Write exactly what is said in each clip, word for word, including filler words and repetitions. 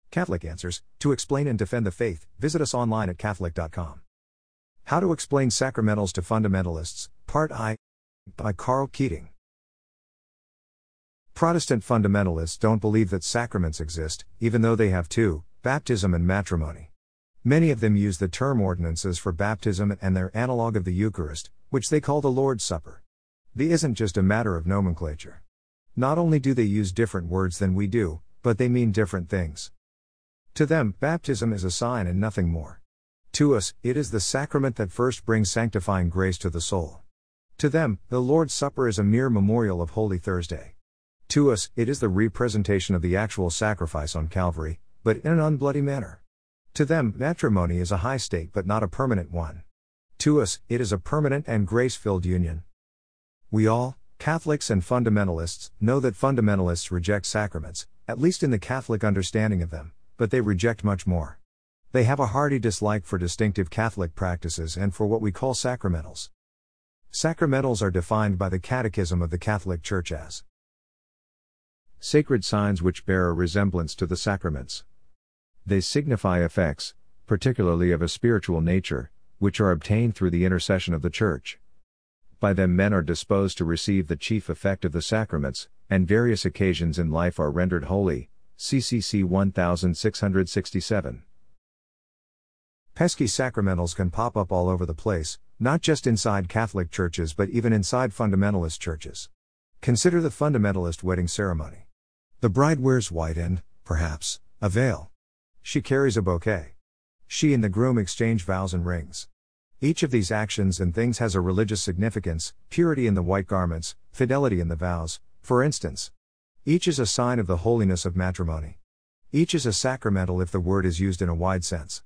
Catholic Answers, to explain and defend the faith, visit us online at Catholic dot com. How to Explain Sacramentals to Fundamentalists, Part I, by Karl Keating. Protestant fundamentalists don't believe that sacraments exist, even though they have two, baptism and matrimony. Many of them use the term ordinances for baptism and their analog of the Eucharist, which they call the Lord's Supper. The isn't just a matter of nomenclature. Not only do they use different words than we do, but they mean different things. To them, baptism is a sign and nothing more. To us, it is the sacrament that first brings sanctifying grace to the soul. To them, the Lord's Supper is a mere memorial of Holy Thursday. To us, it is the representation of the actual sacrifice on Calvary, but in an unbloody manner. To them, matrimony is a high state but not a permanent one. To us, it is a permanent and grace-filled union. We all, Catholics and fundamentalists, know that fundamentalists reject sacraments, at least in the Catholic understanding of them, but they reject much more. They have a hearty dislike for distinctive Catholic practices and for what we call sacramentals. Sacramentals are defined by the Catechism of the Catholic Church as sacred signs which bear a resemblance to the sacraments. They signify effects, particularly of a spiritual nature, which are obtained through the intercession of the Church. By them men are disposed to receive the chief effect of the sacraments, and various occasions in life are rendered holy. C C C sixteen sixty-seven. Pesky sacramentals can pop up all over the place, not just inside Catholic churches but even inside fundamentalist churches. Consider the fundamentalist wedding ceremony. The bride wears white and, perhaps, a veil. She carries a bouquet. She and the groom exchange vows and rings. Each of these actions and things has a religious significance: purity in the white garments, fidelity in the vows, for instance. Each is a sign of the holiness of matrimony. Each is a sacramental if the word is used in a wide sense.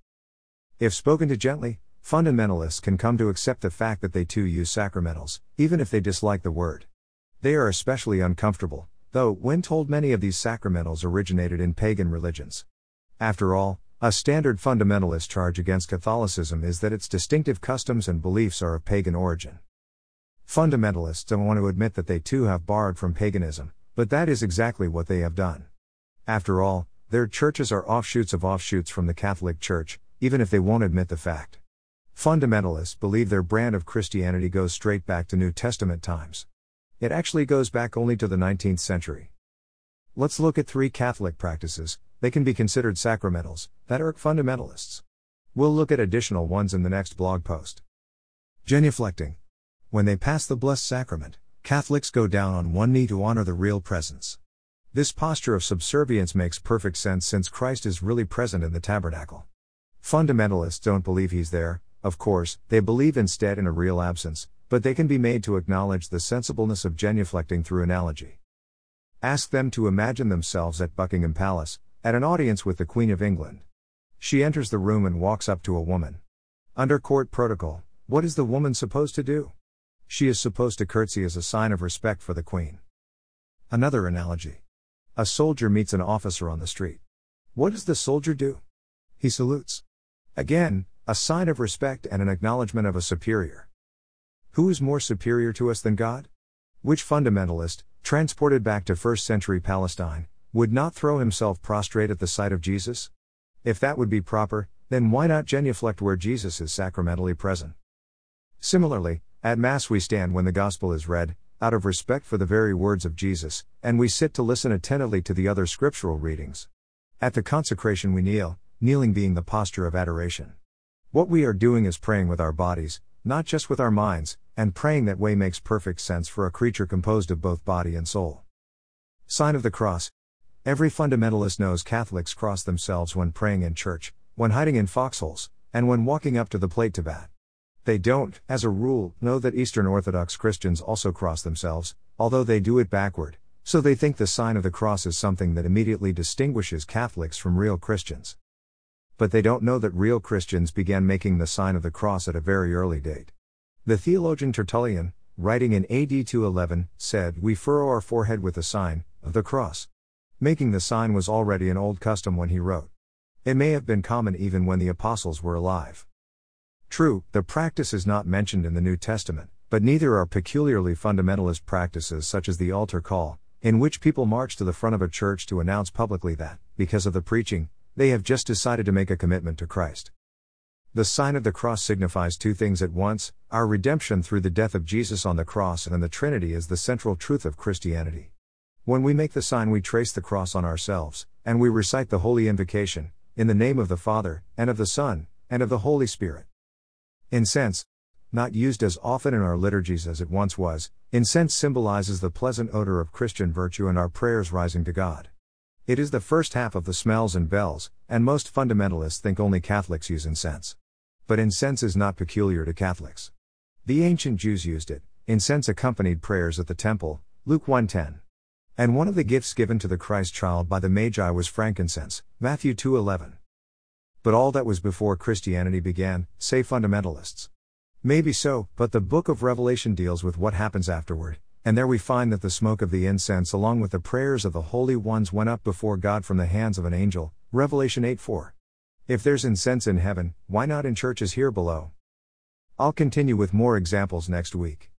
If spoken to gently, fundamentalists can come to accept the fact that they too use sacramentals, even if they dislike the word. They are especially uncomfortable, though, when told many of these sacramentals originated in pagan religions. After all, a standard fundamentalist charge against Catholicism is that its distinctive customs and beliefs are of pagan origin. Fundamentalists don't want to admit that they too have borrowed from paganism, but that is exactly what they have done. After all, their churches are offshoots of offshoots from the Catholic Church, even if they won't admit the fact. Fundamentalists believe their brand of Christianity goes straight back to New Testament times. It actually goes back only to the nineteenth century. Let's look at three Catholic practices, they can be considered sacramentals, that irk fundamentalists. We'll look at additional ones in the next blog post. Genuflecting. When they pass the Blessed Sacrament, Catholics go down on one knee to honor the real presence. This posture of subservience makes perfect sense since Christ is really present in the tabernacle. Fundamentalists don't believe he's there, of course, they believe instead in a real absence, but they can be made to acknowledge the sensibleness of genuflecting through analogy. Ask them to imagine themselves at Buckingham Palace, at an audience with the Queen of England. She enters the room and walks up to a woman. Under court protocol, what is the woman supposed to do? She is supposed to curtsy as a sign of respect for the Queen. Another analogy. A soldier meets an officer on the street. What does the soldier do? He salutes. Again, a sign of respect and an acknowledgement of a superior. Who is more superior to us than God? Which fundamentalist, transported back to first century Palestine, would not throw himself prostrate at the sight of Jesus? If that would be proper, then why not genuflect where Jesus is sacramentally present? Similarly, at Mass we stand when the Gospel is read, out of respect for the very words of Jesus, and we sit to listen attentively to the other scriptural readings. At the consecration we kneel, kneeling being the posture of adoration. What we are doing is praying with our bodies, not just with our minds, and praying that way makes perfect sense for a creature composed of both body and soul. Sign of the Cross. Every fundamentalist knows Catholics cross themselves when praying in church, when hiding in foxholes, and when walking up to the plate to bat. They don't, as a rule, know that Eastern Orthodox Christians also cross themselves, although they do it backward, so they think the sign of the cross is something that immediately distinguishes Catholics from real Christians. But they don't know that real Christians began making the sign of the cross at a very early date. The theologian Tertullian, writing in A D two eleven, said, "We furrow our forehead with the sign of the cross." Making the sign was already an old custom when he wrote. It may have been common even when the apostles were alive. True, the practice is not mentioned in the New Testament, but neither are peculiarly fundamentalist practices such as the altar call, in which people march to the front of a church to announce publicly that, because of the preaching, they have just decided to make a commitment to Christ. The sign of the cross signifies two things at once: our redemption through the death of Jesus on the cross, and the Trinity is the central truth of Christianity. When we make the sign, we trace the cross on ourselves, and we recite the holy invocation, in the name of the Father, and of the Son, and of the Holy Spirit. Incense, not used as often in our liturgies as it once was, incense symbolizes the pleasant odor of Christian virtue and our prayers rising to God. It is the first half of the smells and bells, and most fundamentalists think only Catholics use incense. But incense is not peculiar to Catholics. The ancient Jews used it. Incense accompanied prayers at the temple, Luke one ten. And one of the gifts given to the Christ child by the Magi was frankincense, Matthew two eleven. But all that was before Christianity began, say fundamentalists. Maybe so, but the book of Revelation deals with what happens afterward, and there we find that the smoke of the incense along with the prayers of the holy ones went up before God from the hands of an angel, Revelation eight four. If there's incense in heaven, why not in churches here below? I'll continue with more examples next week.